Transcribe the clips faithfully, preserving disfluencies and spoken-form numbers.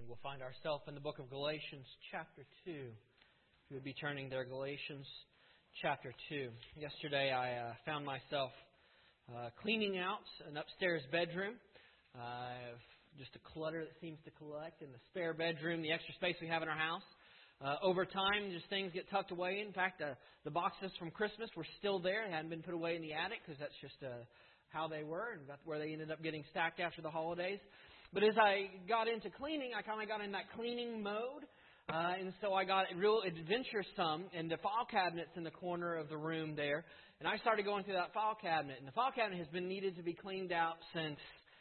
We'll find ourselves in the book of Galatians chapter two. If you would be turning there, Galatians chapter two. Yesterday I uh, found myself uh, cleaning out an upstairs bedroom. Uh, just a clutter that seems to collect in the spare bedroom, the extra space we have in our house. Uh, over time, just things get tucked away. In fact, uh, the boxes from Christmas were still there. They hadn't been put away in the attic because that's just uh, how they were and that's where they ended up getting stacked after the holidays. But as I got into cleaning, I kind of got in that cleaning mode. Uh, and so I got real adventuresome in the file cabinets in the corner of the room there. And I started going through that file cabinet. And the file cabinet has been needed to be cleaned out since,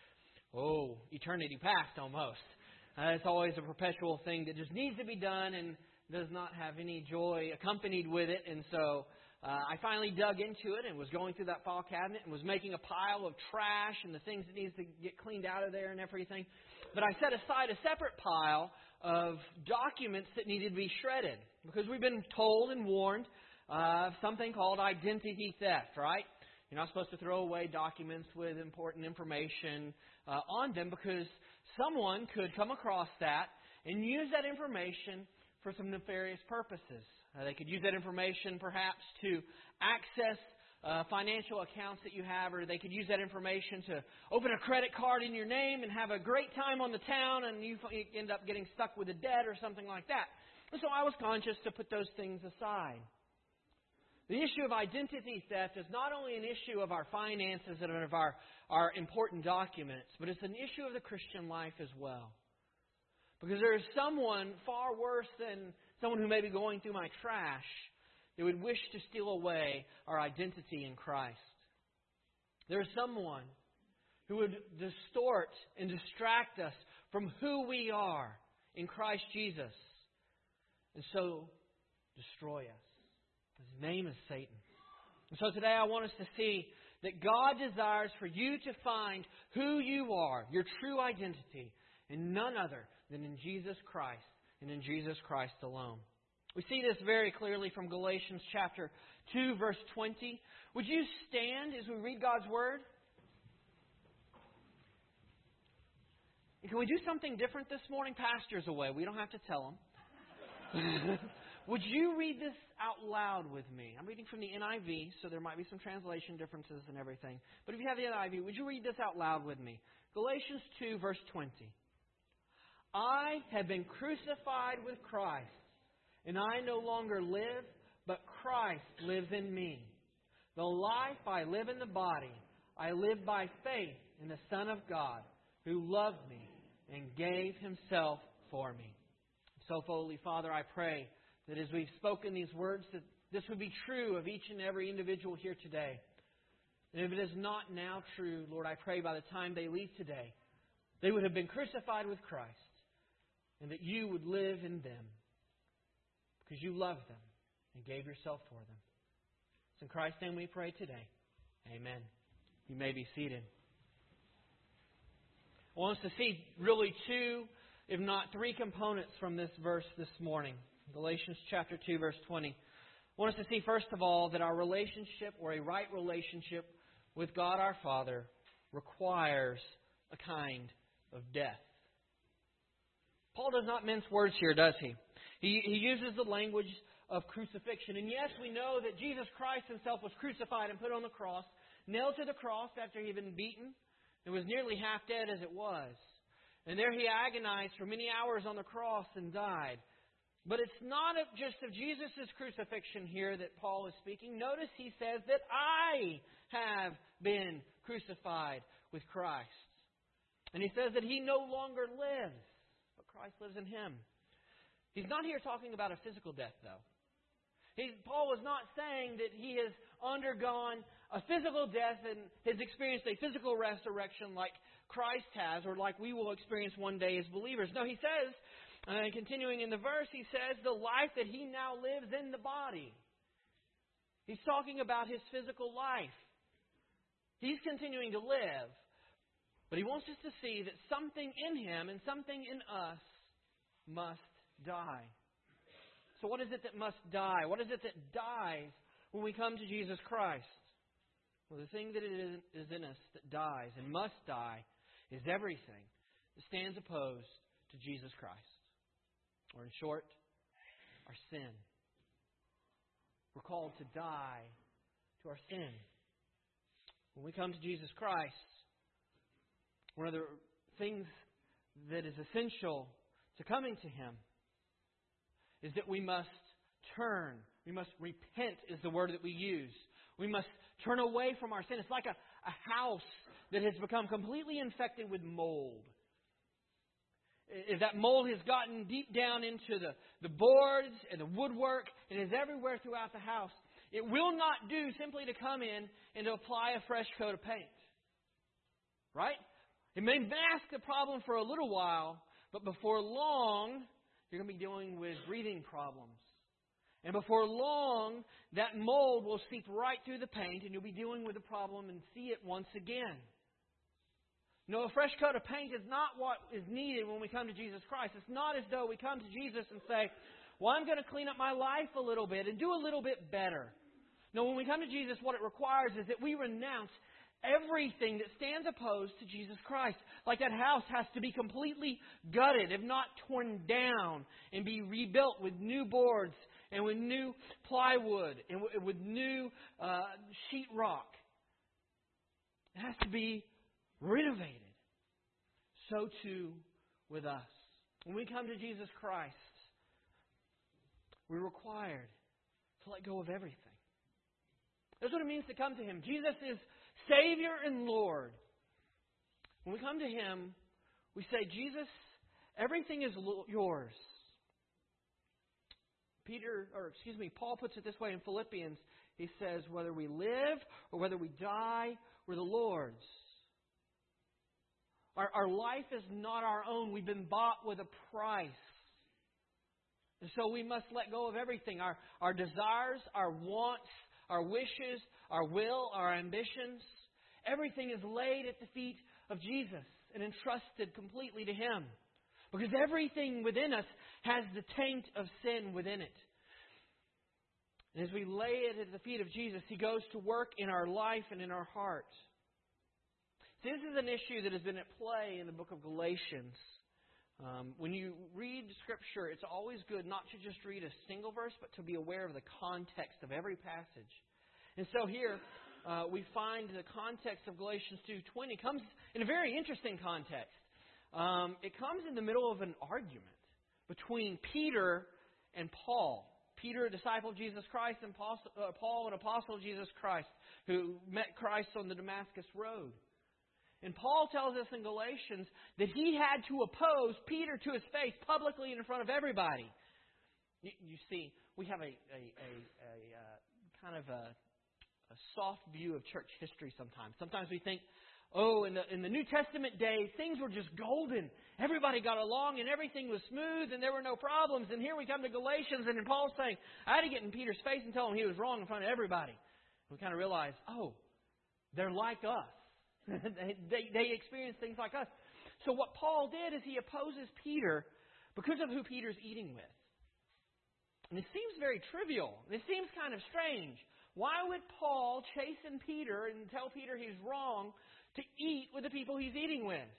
oh, eternity past almost. Uh, it's always a perpetual thing that just needs to be done and does not have any joy accompanied with it. And so uh, I finally dug into it and was going through that file cabinet and was making a pile of trash and the things that needs to get cleaned out of there and everything. But I set aside a separate pile of documents that needed to be shredded because we've been told and warned of something called identity theft, right? You're not supposed to throw away documents with important information uh, on them because someone could come across that and use that information for some nefarious purposes. Uh, they could use that information perhaps to access uh, financial accounts that you have, or they could use that information to open a credit card in your name and have a great time on the town and you end up getting stuck with a debt or something like that. And so I was conscious to put those things aside. The issue of identity theft is not only an issue of our finances and of our, our important documents, but it's an issue of the Christian life as well. Because there is someone far worse than someone who may be going through my trash that would wish to steal away our identity in Christ. There is someone who would distort and distract us from who we are in Christ Jesus and so destroy us. His name is Satan. And so today I want us to see that God desires for you to find who you are, your true identity, in none other than in Jesus Christ and in Jesus Christ alone. We see this very clearly from Galatians chapter two, verse twenty. Would you stand as we read God's Word? And can we do something different this morning? Pastor's away. We don't have to tell him. Would you read this out loud with me? I'm reading from the N I V, so there might be some translation differences and everything. But if you have the N I V, would you read this out loud with me? Galatians two, verse twenty. I have been crucified with Christ, and I no longer live, but Christ lives in me. The life I live in the body, I live by faith in the Son of God, who loved me and gave Himself for me. So, Holy Father, I pray that as we've spoken these words, that this would be true of each and every individual here today. And if it is not now true, Lord, I pray by the time they leave today, they would have been crucified with Christ, and that You would live in them because You loved them and gave Yourself for them. It's in Christ's name we pray today. Amen. You may be seated. I want us to see really two, if not three components from this verse this morning. Galatians chapter two, verse twenty. I want us to see, first of all, that our relationship, or a right relationship with God our Father, requires a kind of death. Paul does not mince words here, does he? He, he uses the language of crucifixion. And yes, we know that Jesus Christ Himself was crucified and put on the cross, nailed to the cross after He had been beaten. It was nearly half dead as it was. And there He agonized for many hours on the cross and died. But it's not just of Jesus' crucifixion here that Paul is speaking. Notice he says that I have been crucified with Christ. And he says that He no longer lives, but Christ lives in Him. He's not here talking about a physical death, though. He, Paul is not saying that he has undergone a physical death and has experienced a physical resurrection like Christ has, or like we will experience one day as believers. No, he says, uh, continuing in the verse, he says the life that he now lives in the body. He's talking about his physical life. He's continuing to live, but he wants us to see that something in him and something in us must die. So what is it that must die? What is it that dies when we come to Jesus Christ? Well, the thing that it is in us that dies and must die is everything that stands opposed to Jesus Christ. Or in short, our sin. We're called to die to our sin. When we come to Jesus Christ, one of the things that is essential to coming to Him is that we must turn. We must repent is the word that we use. We must turn away from our sin. It's like a, a house that has become completely infected with mold. If that mold has gotten deep down into the, the boards and the woodwork and is everywhere throughout the house, it will not do simply to come in and to apply a fresh coat of paint. Right? It may mask the problem for a little while, but before long, you're going to be dealing with breathing problems. And before long, that mold will seep right through the paint and you'll be dealing with the problem and see it once again. No, a fresh coat of paint is not what is needed when we come to Jesus Christ. It's not as though we come to Jesus and say, well, I'm going to clean up my life a little bit and do a little bit better. No, when we come to Jesus, what it requires is that we renounce everything that stands opposed to Jesus Christ. Like that house has to be completely gutted, if not torn down, and be rebuilt with new boards and with new plywood and with new uh, sheetrock. It has to be renovated. So too with us. When we come to Jesus Christ, we're required to let go of everything. That's what it means to come to Him. Jesus is Savior and Lord. When we come to Him, we say, Jesus, everything is yours. Peter, or excuse me, Paul puts it this way in Philippians. He says, whether we live or whether we die, we're the Lord's. Our, our life is not our own. We've been bought with a price. And so we must let go of everything. Our, our desires, our wants, our wishes, our will, our ambitions. Everything is laid at the feet of Jesus and entrusted completely to Him. Because everything within us has the taint of sin within it. And as we lay it at the feet of Jesus, He goes to work in our life and in our heart. See, this is an issue that has been at play in the book of Galatians. Um, when you read Scripture, it's always good not to just read a single verse, but to be aware of the context of every passage. And so here, uh, we find the context of Galatians two twenty comes in a very interesting context. Um, it comes in the middle of an argument between Peter and Paul. Peter, a disciple of Jesus Christ, and Paul, uh, Paul, an apostle of Jesus Christ, who met Christ on the Damascus Road. And Paul tells us in Galatians that he had to oppose Peter to his face publicly in front of everybody. You, you see, we have a, a, a, a uh, kind of a, a soft view of church history sometimes. Sometimes we think, oh, in the, in the New Testament days, things were just golden. Everybody got along and everything was smooth and there were no problems. And here we come to Galatians and then Paul's saying, I had to get in Peter's face and tell him he was wrong in front of everybody. We kind of realize, oh, they're like us. they, they, they experience things like us. So what Paul did is he opposes Peter because of who Peter's eating with. And it seems very trivial. It seems kind of strange. Why would Paul chasten Peter and tell Peter he's wrong to eat with the people he's eating with?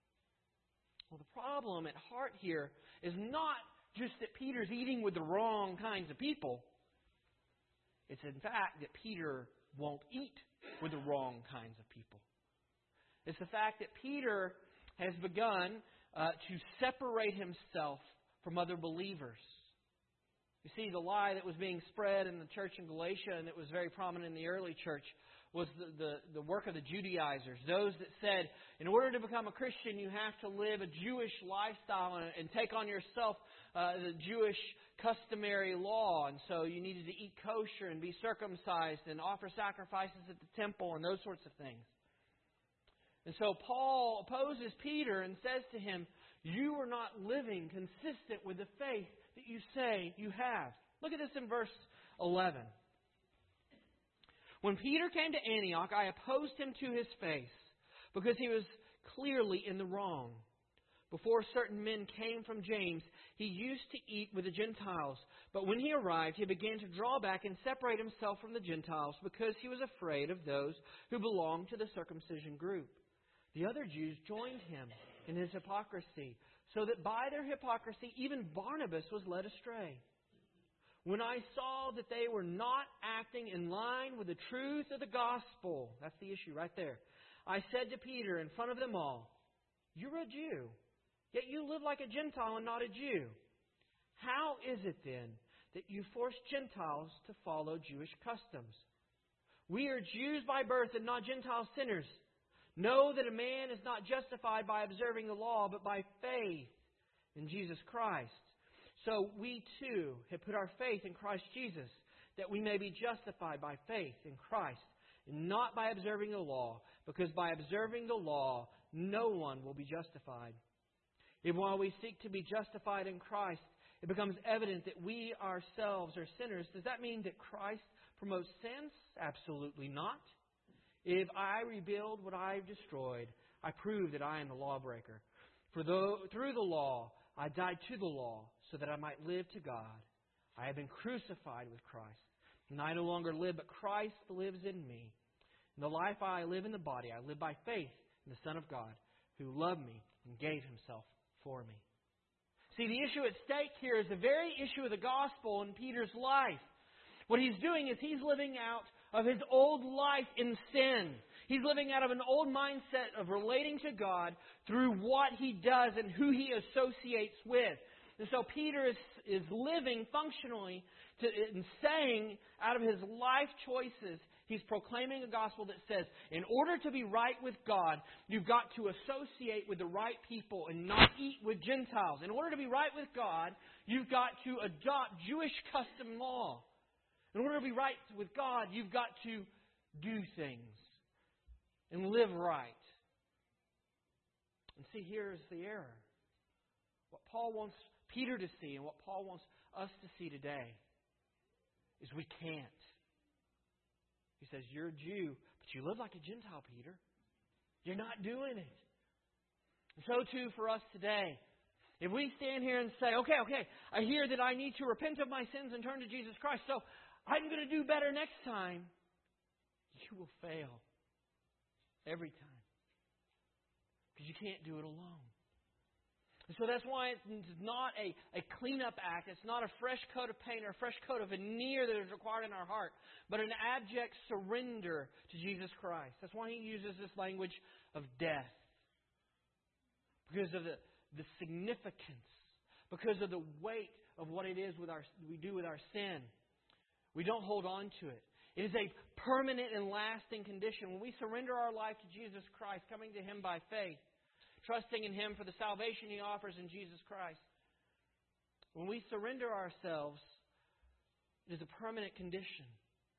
Well, the problem at heart here is not just that Peter's eating with the wrong kinds of people. It's in fact that Peter won't eat with the wrong kinds of people. It's the fact that Peter has begun uh, to separate himself from other believers. You see, the lie that was being spread in the church in Galatia and that was very prominent in the early church was the, the, the work of the Judaizers. Those that said, in order to become a Christian, you have to live a Jewish lifestyle and, and take on yourself uh, the Jewish customary law. And so you needed to eat kosher and be circumcised and offer sacrifices at the temple and those sorts of things. And so Paul opposes Peter and says to him, you are not living consistent with the faith that you say you have. Look at this in verse eleven. When Peter came to Antioch, I opposed him to his face because he was clearly in the wrong. Before certain men came from James, he used to eat with the Gentiles. But when he arrived, he began to draw back and separate himself from the Gentiles because he was afraid of those who belonged to the circumcision group. The other Jews joined him in his hypocrisy, so that by their hypocrisy even Barnabas was led astray. When I saw that they were not acting in line with the truth of the gospel," that's the issue right there, "I said to Peter in front of them all, 'You're a Jew, yet you live like a Gentile and not a Jew. How is it then that you force Gentiles to follow Jewish customs? We are Jews by birth and not Gentile sinners. Know that a man is not justified by observing the law, but by faith in Jesus Christ. So we too have put our faith in Christ Jesus, that we may be justified by faith in Christ, and not by observing the law, because by observing the law no one will be justified. If while we seek to be justified in Christ, it becomes evident that we ourselves are sinners, does that mean that Christ promotes sins? Absolutely not. If I rebuild what I have destroyed, I prove that I am the lawbreaker. For though, through the law, I died to the law, so that I might live to God. I have been crucified with Christ, and I no longer live, but Christ lives in me. In the life I live in the body, I live by faith in the Son of God, who loved me and gave Himself for me. See, the issue at stake here is the very issue of the gospel in Peter's life. What he's doing is he's living out of his old life in sin. He's living out of an old mindset of relating to God through what he does and who he associates with. And so Peter is, is living functionally to, and saying out of his life choices, he's proclaiming a gospel that says, in order to be right with God, you've got to associate with the right people and not eat with Gentiles. In order to be right with God, you've got to adopt Jewish custom law. In order to be right with God, you've got to do things and live right. And see, here's the error. What Paul wants Peter to see and what Paul wants us to see today is we can't. He says, you're a Jew, but you live like a Gentile, Peter. You're not doing it. And so too for us today. If we stand here and say, okay, okay, I hear that I need to repent of my sins and turn to Jesus Christ, so I'm going to do better next time, you will fail every time. Because you can't do it alone. And so that's why it's not a, a cleanup act. It's not a fresh coat of paint or a fresh coat of veneer that is required in our heart, but an abject surrender to Jesus Christ. That's why he uses this language of death. Because of the, the significance, because of the weight of what it is with our we do with our sin. We don't hold on to it. It is a permanent and lasting condition. When we surrender our life to Jesus Christ, coming to Him by faith, trusting in Him for the salvation He offers in Jesus Christ. When we surrender ourselves, it is a permanent condition.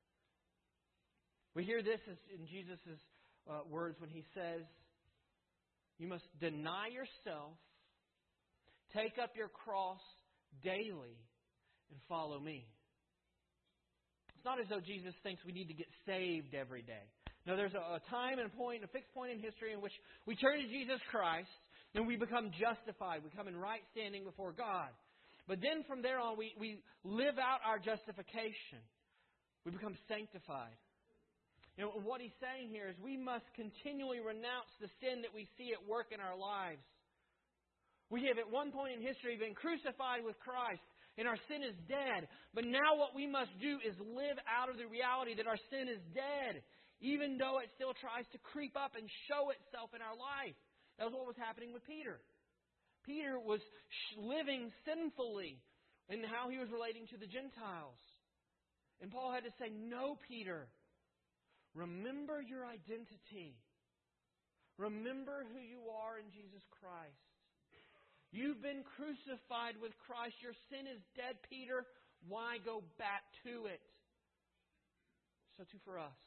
We hear this in Jesus' uh, words when He says, you must deny yourself, take up your cross daily, and follow me. It's not as though Jesus thinks we need to get saved every day. No, there's a time and a point, a fixed point in history in which we turn to Jesus Christ and we become justified. We come in right standing before God. But then from there on, we, we live out our justification. We become sanctified. You know, what he's saying here is we must continually renounce the sin that we see at work in our lives. We have at one point in history been crucified with Christ and our sin is dead. But now what we must do is live out of the reality that our sin is dead, even though it still tries to creep up and show itself in our life. That was what was happening with Peter. Peter was living sinfully in how he was relating to the Gentiles. And Paul had to say, no, Peter, remember your identity. Remember who you are in Jesus Christ. You've been crucified with Christ. Your sin is dead, Peter. Why go back to it? So too for us.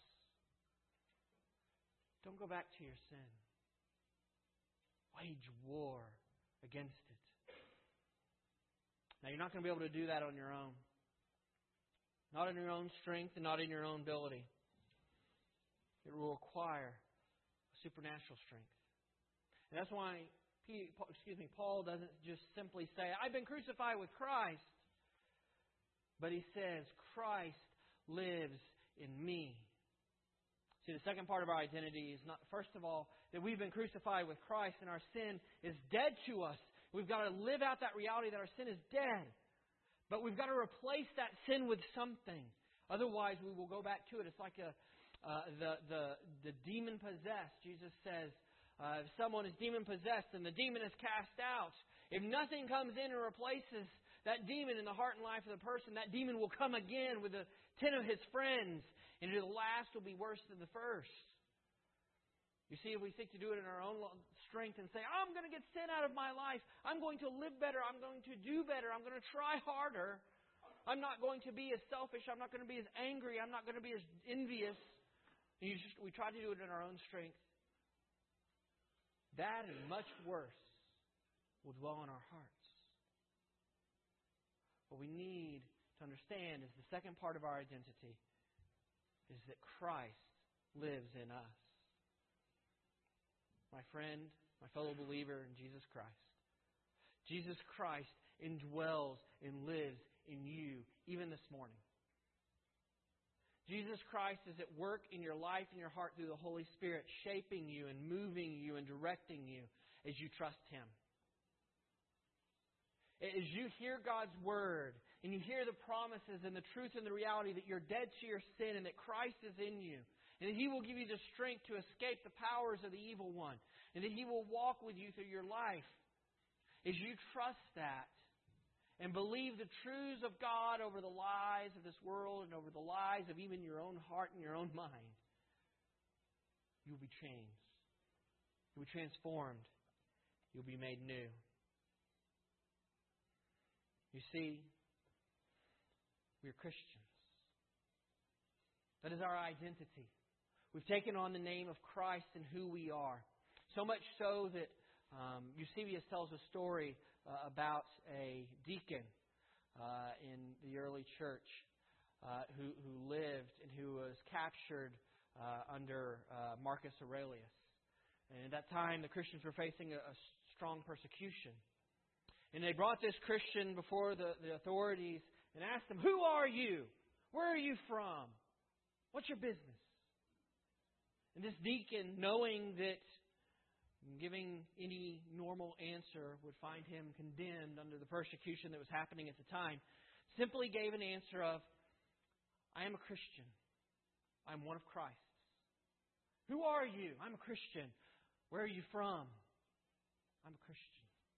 Don't go back to your sin. Wage war against it. Now, you're not going to be able to do that on your own. Not in your own strength and not in your own ability. It will require supernatural strength. And that's why excuse me, Paul doesn't just simply say, I've been crucified with Christ. But he says, Christ lives in me. See, the second part of our identity is not, first of all, that we've been crucified with Christ and our sin is dead to us We've got to live out that reality that our sin is dead. But we've got to replace that sin with something. Otherwise, we will go back to it. It's like a, uh, the, the, the demon-possessed. Jesus says, uh, if someone is demon-possessed and the demon is cast out, if nothing comes in and replaces that demon in the heart and life of the person, that demon will come again with the ten of his friends, and the last will be worse than the first. You see, if we seek to do it in our own strength and say, I'm going to get sin out of my life, I'm going to live better, I'm going to do better, I'm going to try harder, I'm not going to be as selfish, I'm not going to be as angry, I'm not going to be as envious. You just, we try to do it in our own strength. That and much worse will dwell in our hearts. What we need to understand is the second part of our identity is that Christ lives in us. My friend, my fellow believer in Jesus Christ. Jesus Christ indwells and lives in you even this morning. Jesus Christ is at work in your life and your heart through the Holy Spirit, shaping you and moving you and directing you as you trust Him. As you hear God's Word and you hear the promises and the truth and the reality that you're dead to your sin and that Christ is in you, and that He will give you the strength to escape the powers of the evil one, and that He will walk with you through your life, as you trust that and believe the truths of God over the lies of this world and over the lies of even your own heart and your own mind, you'll be changed. You'll be transformed. You'll be made new. You see, we are Christians. That is our identity. We've taken on the name of Christ and who we are. So much so that um, Eusebius tells a story uh, about a deacon uh, in the early church uh, who, who lived and who was captured uh, under uh, Marcus Aurelius. And at that time, the Christians were facing a, a strong persecution. And they brought this Christian before the, the authorities and asked him, "Who are you? Where are you from? What's your business?" And this deacon, knowing that giving any normal answer would find him condemned under the persecution that was happening at the time, simply gave an answer of, "I am a Christian. I'm one of Christ's." "Who are you?" "I'm a Christian." "Where are you from?" "I'm a Christian."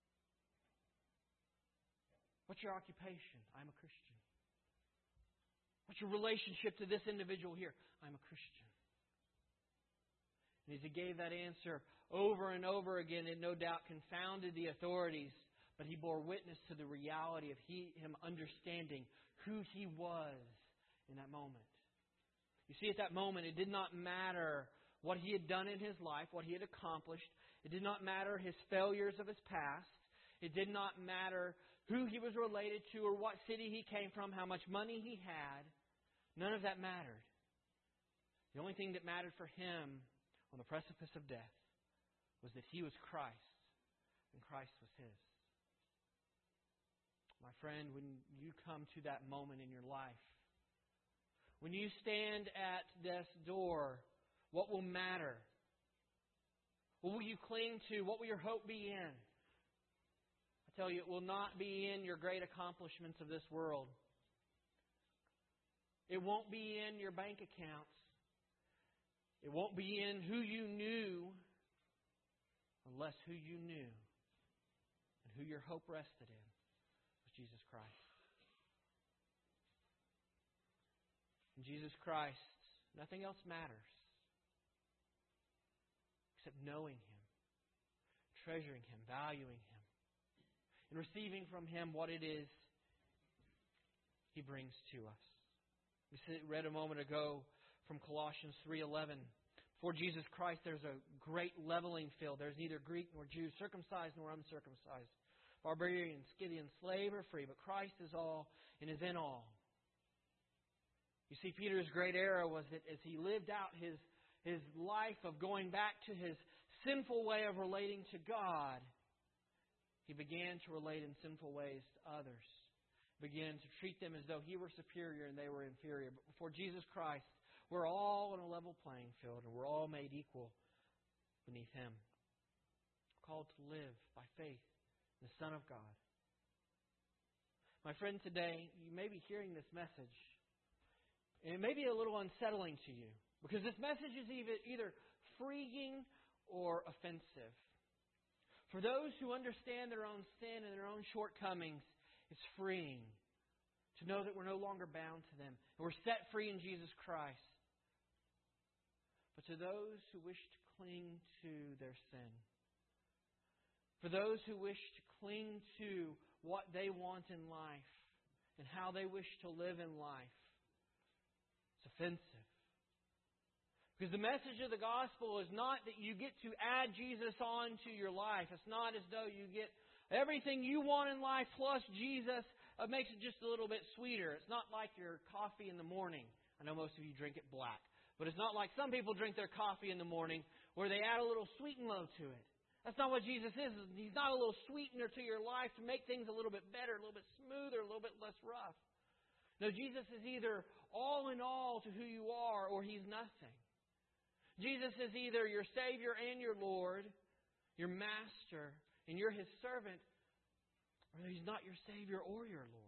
"What's your occupation?" "I'm a Christian." "What's your relationship to this individual here?" "I'm a Christian." And as he gave that answer over and over again, it no doubt confounded the authorities, but he bore witness to the reality of he, him understanding who he was in that moment. You see, at that moment, it did not matter what he had done in his life, what he had accomplished. It did not matter his failures of his past. It did not matter who he was related to or what city he came from, how much money he had. None of that mattered. The only thing that mattered for him on the precipice of death was that he was Christ and Christ was his. My friend, when you come to that moment in your life, when you stand at death's door, what will matter? What will you cling to? What will your hope be in? I tell you, it will not be in your great accomplishments of this world. It won't be in your bank accounts. It won't be in who you knew, unless who you knew and who your hope rested in was Jesus Christ. In Jesus Christ, nothing else matters except knowing Him, treasuring Him, valuing Him, and receiving from Him what it is He brings to us. We read a moment ago from Colossians three eleven. For Jesus Christ, there's a great leveling field. There's neither Greek nor Jew, circumcised nor uncircumcised, barbarian, Scythian, slave or free, but Christ is all and is in all. You see, Peter's great error was that as he lived out his, his life of going back to his sinful way of relating to God, he began to relate in sinful ways to others. Began to treat them as though he were superior and they were inferior. But before Jesus Christ, we're all on a level playing field and we're all made equal beneath Him. We're called to live by faith the Son of God. My friend, today, you may be hearing this message, and it may be a little unsettling to you, because this message is either, either freeing or offensive. For those who understand their own sin and their own shortcomings, it's freeing to know that we're no longer bound to them, and we're set free in Jesus Christ. But to those who wish to cling to their sin, for those who wish to cling to what they want in life and how they wish to live in life, it's offensive. Because the message of the gospel is not that you get to add Jesus on to your life. It's not as though you get everything you want in life plus Jesus. It makes it just a little bit sweeter. It's not like your coffee in the morning. I know most of you drink it black. But it's not like some people drink their coffee in the morning where they add a little sweeten-low to it. That's not what Jesus is. He's not a little sweetener to your life to make things a little bit better, a little bit smoother, a little bit less rough. No, Jesus is either all in all to who you are or He's nothing. Jesus is either your Savior and your Lord, your Master, and you're His servant, or He's not your Savior or your Lord.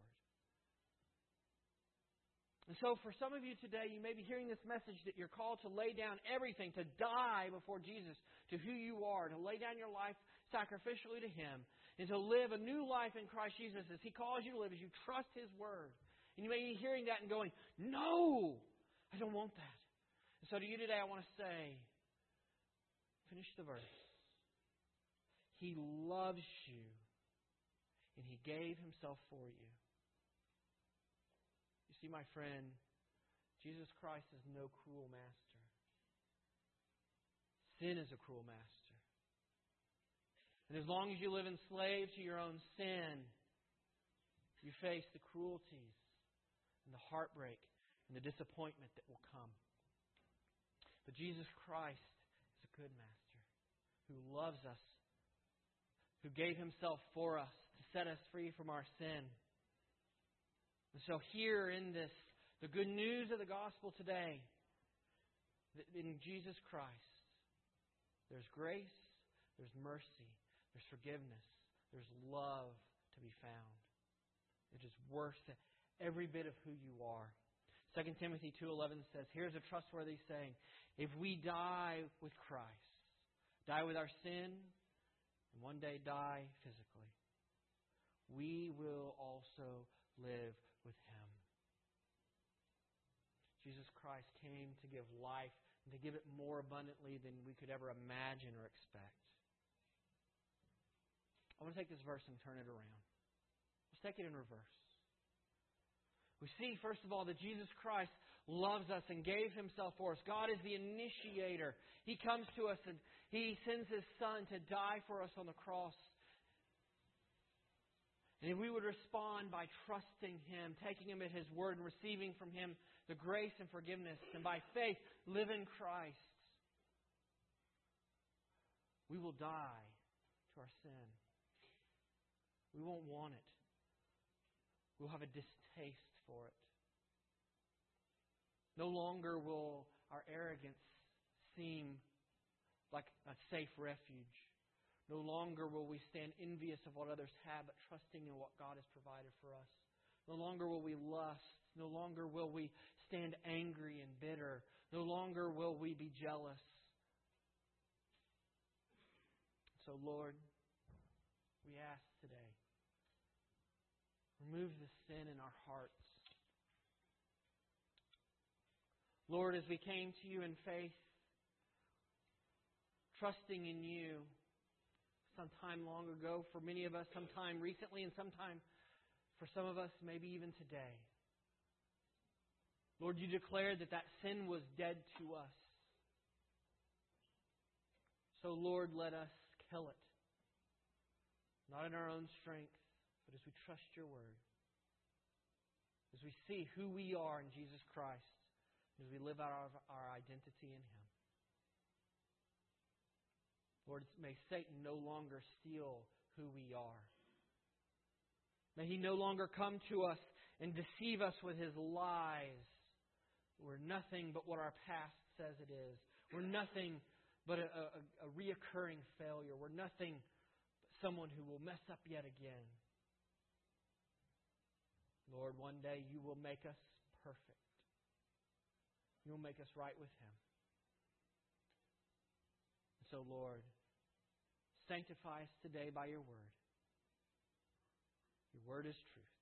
And so for some of you today, you may be hearing this message that you're called to lay down everything, to die before Jesus, to who you are, to lay down your life sacrificially to Him, and to live a new life in Christ Jesus as He calls you to live, as you trust His Word. And you may be hearing that and going, no, I don't want that. And so to you today, I want to say, finish the verse. He loves you, and He gave Himself for you. You see, my friend, Jesus Christ is no cruel master. Sin is a cruel master. And as long as you live enslaved to your own sin, you face the cruelties and the heartbreak and the disappointment that will come. But Jesus Christ is a good master who loves us, who gave Himself for us to set us free from our sin. And so here in this, the good news of the gospel today, that in Jesus Christ, there's grace, there's mercy, there's forgiveness, there's love to be found. It is worth every bit of who you are. Second Timothy two eleven says, here's a trustworthy saying, if we die with Christ, die with our sin, and one day die physically, we will also live with Him. Jesus Christ came to give life and to give it more abundantly than we could ever imagine or expect. I want to take this verse and turn it around. Let's take it in reverse. We see, first of all, that Jesus Christ loves us and gave Himself for us. God is the initiator. He comes to us and He sends His Son to die for us on the cross. And if we would respond by trusting Him, taking Him at His word, and receiving from Him the grace and forgiveness, and by faith live in Christ, we will die to our sin. We won't want it. We'll have a distaste for it. No longer will our arrogance seem like a safe refuge. No longer will we stand envious of what others have, but trusting in what God has provided for us. No longer will we lust. No longer will we stand angry and bitter. No longer will we be jealous. So, Lord, we ask today, remove the sin in our hearts. Lord, as we came to You in faith, trusting in You, sometime long ago, for many of us, sometime recently, and sometime for some of us, maybe even today. Lord, You declared that that sin was dead to us. So, Lord, let us kill it. Not in our own strength, but as we trust Your word. As we see who we are in Jesus Christ. As we live out our, our identity in Him. Lord, may Satan no longer steal who we are. May he no longer come to us and deceive us with his lies. We're nothing but what our past says it is. We're nothing but a, a, a reoccurring failure. We're nothing but someone who will mess up yet again. Lord, one day You will make us perfect. You will make us right with Him. So, Lord, sanctify us today by Your Word. Your Word is truth.